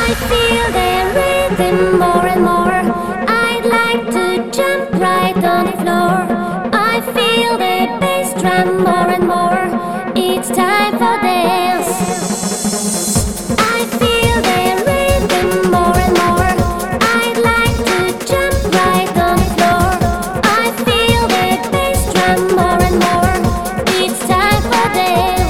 I feel the rhythm more and more. I'd like to jump right on the floor. I feel the bass drum more and more. It's time for dance. I feel the rhythm more and more. I'd like to jump right on the floor. I feel the bass drum more and more. It's time for dance.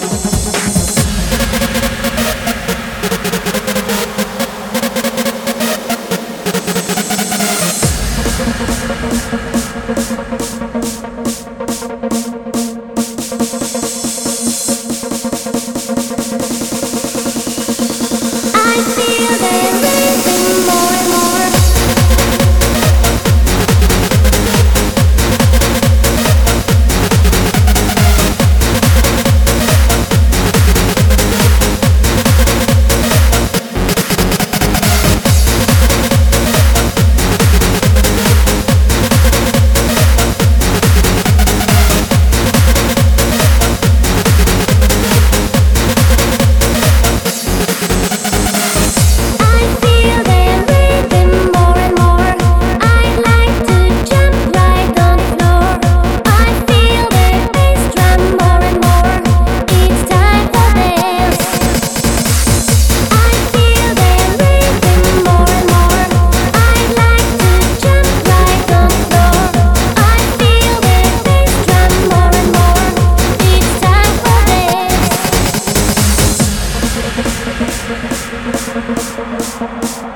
I feel the rhythm more and more. I feel the rhythm more and more. I'd like to jump right on the floor. I feel the bass drum more and more. It's time for dance. I feel the rhythm more and more. I'd like to jump right on the floor. I feel the bass drum more and more. It's time for dance.